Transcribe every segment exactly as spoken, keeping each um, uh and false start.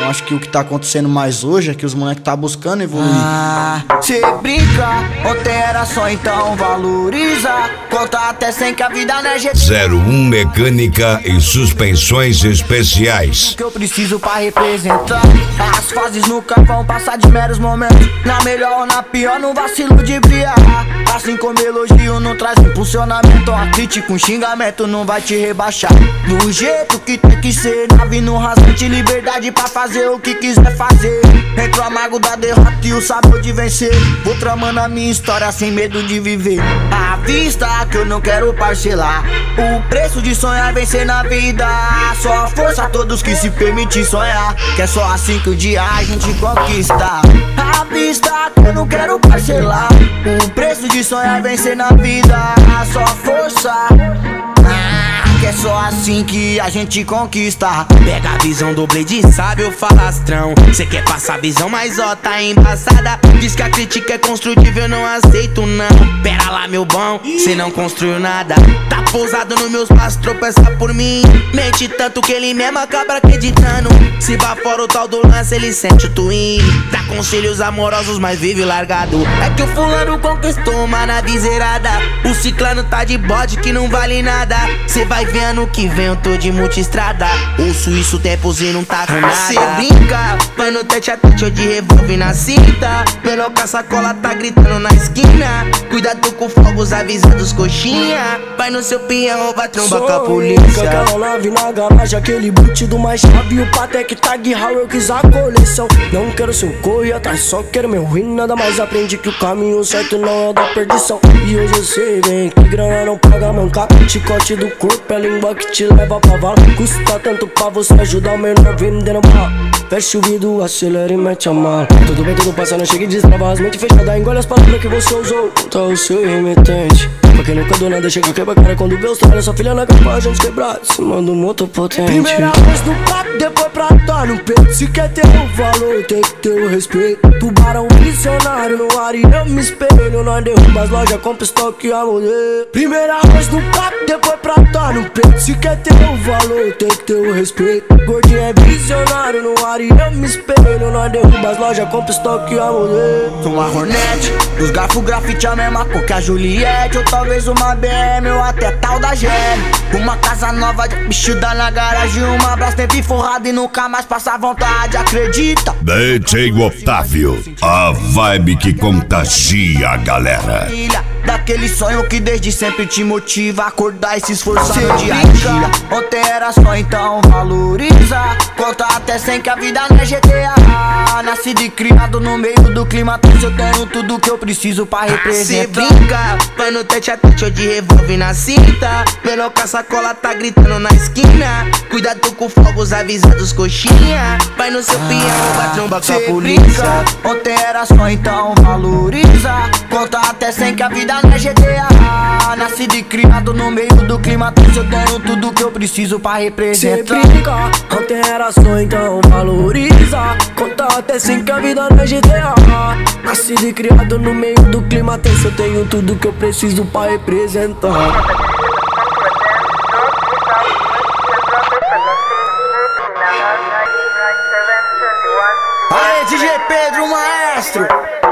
Então acho que o que tá acontecendo mais hoje é que os moleques tá buscando evoluir. Ah, cê brinca, ontem era só, então valoriza. Conta até cem que a vida não é jeito. zero um Mecânica e Suspensões Especiais. O que eu preciso pra representar. As fases nunca vão passar de meros momentos. Na melhor ou na pior, no vacilo de briar. Assim como elogio não traz impulsionamento, a crítica, um xingamento não vai te rebaixar. Do jeito que tem que ser, nave no rasante, liberdade pra fazer o que quiser fazer. Entre o amargo da derrota e o sabor de vencer, vou tramando a minha história sem medo de viver. À vista que eu não quero parcelar, o preço de sonhar vencer na vida. Só força a todos que se permitem sonhar, que é só assim que o dia a gente conquista. À vista que eu não quero parcelar, o preço de sonhar vencer na vida. Só força, que é só assim que a gente conquista. Pega a visão do Blade, sabe o falastrão. Cê quer passar a visão, mas ó, tá embaçada. Diz que a crítica é construtiva, eu não aceito não. Pera lá, meu bom, cê não construiu nada. Tá pousado nos meus passos, tropeça por mim. Mente tanto que ele mesmo acaba acreditando. Se vá fora o tal do lance, ele sente o twin. Dá conselhos amorosos, mas vive largado. É que o fulano conquistou uma nave zerada. O ciclano tá de bode que não vale nada. Cê vai ver ano que vem eu tô de multistrada. Ouço isso tempos e não tá com nada. Cê brinca, vai no tete a tete ou de revólver na cinta. Menor que a sacola tá gritando na esquina. Cuidado com fogos avisando os coxinha. Vai no seu peão, vai trombar com a polícia. Aquela nave na garagem, aquele boot do mais chave. O Patek Tag Heuer, eu quis a coleção. Não quero seu corre atrás, só quero meu ruim. Nada mais aprendi que o caminho certo não é da perdição. E hoje eu sei bem que grana não paga mancar. Chicote do corpo é língua que te leva pra vala. Custa tanto pra você ajudar o menor vendendo mal. Fecha o vidro, acelera e mete a mala. Tudo bem, tudo passa, não chega e destrava as mentes fechadas. Engole as palavras que você usou, tá o seu remetente. Pra quem nunca do nada chega, quebra a cara quando vê os trabalhos. Sua filha na capa, a gente quebrada, se manda um moto potente. Primeira vez no prato, depois pra dar no peito. Se quer ter o valor, tem que ter o respeito. Tubarão visionário no ar e eu me espelho. Nós derruba as lojas, compra estoque a modelo. Primeira vez no prato, depois pra dar no peito. Se quer ter o valor, tem que ter o respeito. Gordinho é visionário no ar e eu me espelho. Nós derruba as lojas, compra estoque a modelo. Sou uma Hornet, dos garfos grafite a mesma cor que a Juliette. Ou talvez uma B M ou até tal da G M. Uma casa nova de bicho dá na garagem. Uma Brastemp forrada e nunca mais passa vontade, acredita? D J Otávio, a vibe que contagia a galera. Daquele sonho que desde sempre te motiva a acordar e se esforçar no dia a dia. Ontem era só, então valoriza. Conta até cem que a vida não é G T A. Nascido e criado no meio do clima tenso, eu tenho tudo que eu preciso pra representar. Cê brinca, vai no tete a tete ou de revólver na cinta. Menor que a sacola tá gritando na esquina. Cuidado com fogos avisando os coxinha. Vai no seu peão, vai trombar com a polícia. Ontem era só, então valoriza. Conta até cem que a vida não é G T A. Nascido e criado no meio do clima tenso, eu tenho tudo que eu preciso pra representar. Cê brinca, ontem era só, então valoriza. Conta até cem que a vida não é G T A. Nascido e criado no meio do clima tenso, eu tenho tudo que eu preciso pra representar. Aê, D J Pedro, maestro!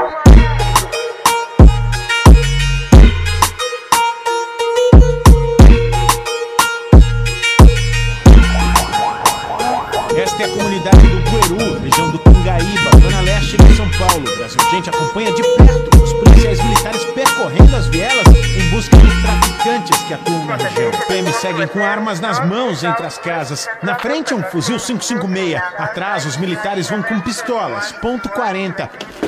Esta é a comunidade do Bueru, região do Tungaíba, zona leste de São Paulo. Brasil Gente acompanha de perto os policiais militares percorrendo as vielas em busca de traficantes que atuam na região. P M seguem com armas nas mãos entre as casas. Na frente um fuzil cinco cinco seis, atrás os militares vão com pistolas, ponto quarenta.